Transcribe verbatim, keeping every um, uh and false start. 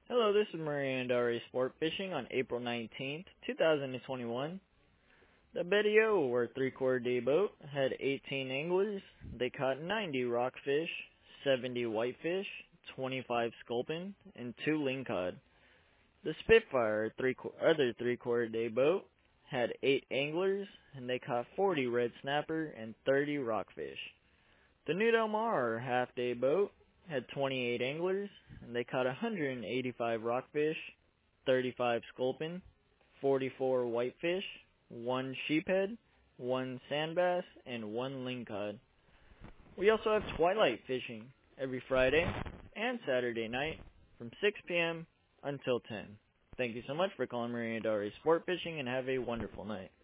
Hello, this is Maria Andari Sport Fishing on April nineteenth, two thousand twenty-one. The Betty O, or three-quarter day boat, had eighteen anglers. They caught ninety rockfish, seventy whitefish, twenty-five sculpin, and two lingcod. The Spitfire, three other three-quarter day boat, had eight anglers, and they caught forty red snapper and thirty rockfish. The New Del Mar, half-day boat, had twenty-eight anglers, and they caught one hundred eighty-five rockfish, thirty-five sculpin, forty-four whitefish, one sheephead, one sand bass, and one lingcod. We also have twilight fishing every Friday and Saturday night from six p.m. until ten. Thank you so much for calling Maria Andari Sport Fishing, and have a wonderful night.